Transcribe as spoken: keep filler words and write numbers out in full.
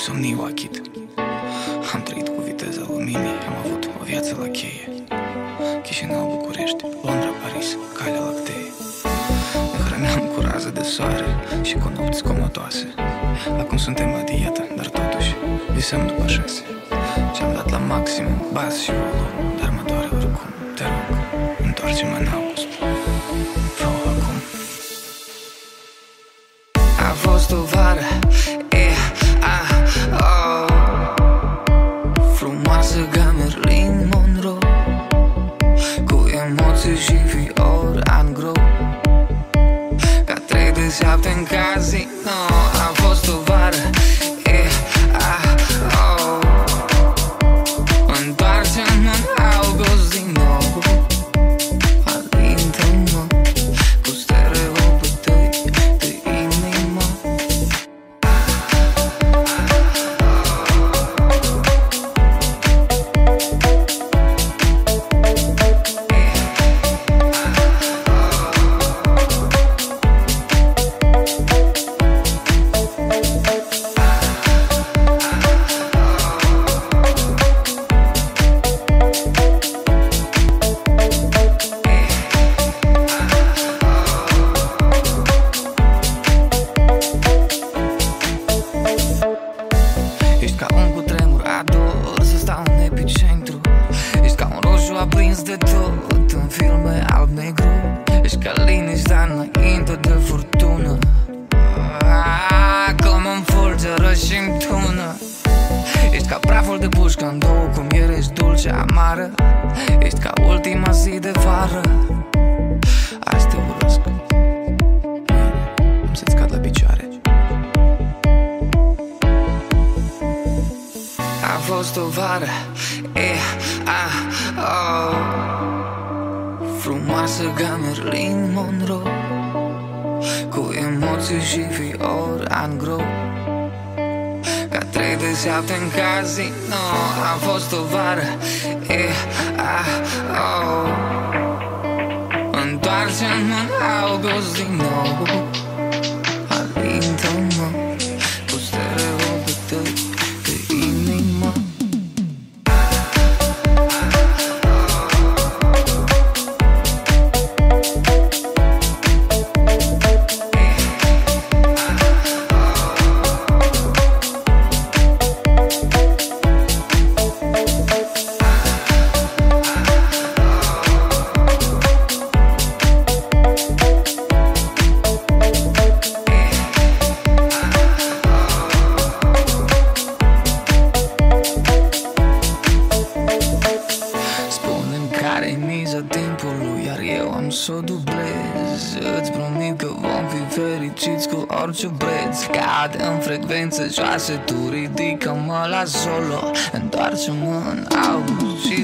insomnii o achit. Am trăit cu viteza luminii, am avut o viață la cheie. Chișinău, București, Londra, Paris, Calea Lactee. Ne hrăneam cu rază de soare și cu nopți comotoase. Acum suntem la dietă, dar totuși visăm după șase. Ce-am dat la maximum, bas și volum, dar mă doare oricum. Te rog, întoarce-mă în august. Fă-o acum. A fost o vară, e, a, oh, frumoasă ca Marilyn Monroe, cu emoții și fiori angro, ca trei de șapte în casino. A fost o vară, e, a, oh, întoarce-mă în august din nou. Alintă-mă cu stereopul tăi de inimă. Ești ca un cutremur, ador să stau în epicentru. Ești ca un roșu aprins de tot în filme alb-negru. Ești ca liniștea înainte de furtună, ah, cum îmi fulgeră și-mi tună. Ești ca praful de pușcă în două, cum ieri ești dulce, amară. Ești ca ultima zi de vară. Azi te urăsc, am să-ți cad la picioare. A fost o vară, e, a, oh, frumoasă ca Marilyn Monroe, cu emoții și fiori angro, ca trei de șapte în casino. A fost o vară, e, a, oh, întoarce-mă în august din nou. Alintă-mă cu stereopul tăi de inimă. Care-i miza timpului, iar eu am să o dublez. Îți promit că vom fi fericiți cu orice preț. Cade în frecvențe joase, tu ridică-mă la solo. Întoarce-mă în august și